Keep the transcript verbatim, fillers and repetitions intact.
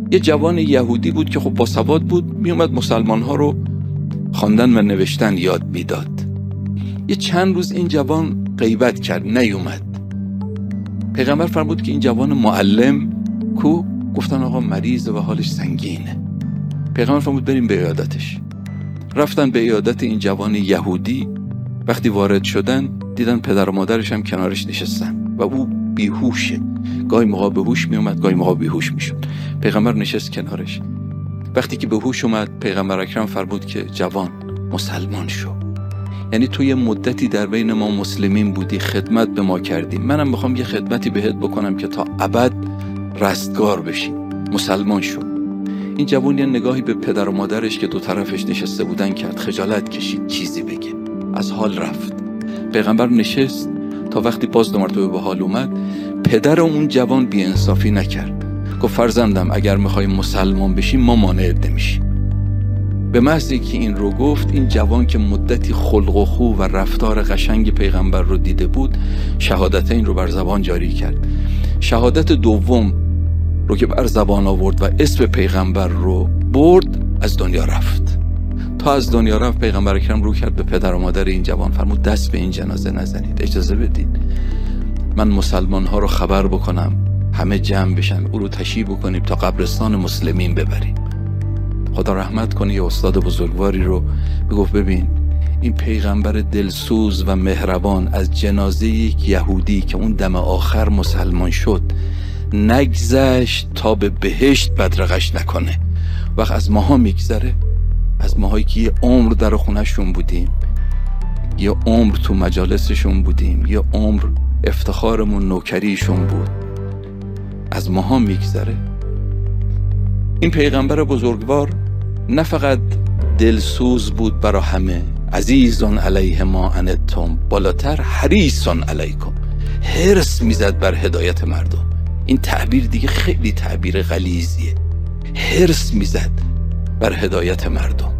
یه جوان یهودی بود که خب باسواد بود، میومد مسلمان ها رو خواندن و نوشتن یاد میداد. یه چند روز این جوان غیبت کرد، نیومد. پیغمبر فرمود که این جوان معلم کو؟ گفتن آقا مریضه و حالش سنگینه. پیغمبر فرمود بریم به عیادتش. رفتن به عیادت این جوان یهودی. وقتی وارد شدن دیدن پدر و مادرش هم کنارش نشستن و او بیهوشه. گاهی موقع به هوش می اومد، گاهی موقع بیهوش می شد. پیغمبر نشست کنارش. وقتی که به هوش اومد پیغمبر اکرم فرمود که جوان مسلمان شو. یعنی تو یه مدتی در بین ما مسلمین بودی، خدمت به ما کردی، منم میخوام یه خدمتی بهت بکنم که تا ابد رستگار بشی. مسلمان شو. این جوان یه نگاهی به پدر و مادرش که دو طرفش نشسته بودن کرد، خجالت کشید چیزی بگه، از حال رفت. پیغمبر نشست تا وقتی باز دو مرتبه به حال اومد. پدر اون جوان بی انصافی نکرد، گفت فرزندم اگر میخوای مسلمان بشی ما مانعت نمیشیم. به محض اینکه این رو گفت، این جوان که مدتی خلق و خو و رفتار قشنگ پیغمبر رو دیده بود، شهادتین رو بر زبان جاری کرد. شهادت دوم رو که بر زبان آورد و اسم پیغمبر رو برد، از دنیا رفت. تا از دنیا رفت پیغمبر اکرم رو کرد به پدر و مادر این جوان، فرمود دست به این جنازه نزنید، اجازه بدید من مسلمان ها رو خبر بکنم، همه جمع بشن، او رو تشییع بکنیم تا قبرستان مسلمین ببریم. خدا رحمت کنه یه استاد بزرگواری رو بگفت ببین این پیغمبر دلسوز و مهربان از جنازه یک یهودی که اون دم آخر مسلمان شد نگذشت تا به بهشت بدرقش نکنه. وقت از ماها میگذره، از ماهایی که یه عمر در خونهشون بودیم، یه عمر تو مجالسشون بودیم، یه عمر افتخارمون نوکریشون بود، از ماها میگذره. این پیغمبر بزرگوار نه فقط دلسوز بود برا همه، عزیزون علیه ما انتم، بالاتر حریصون علیکم، حرص میزد بر هدایت مردم. این تعبیر دیگه خیلی تعبیر غلیظیه. حرص میزد بر هدایت مردم.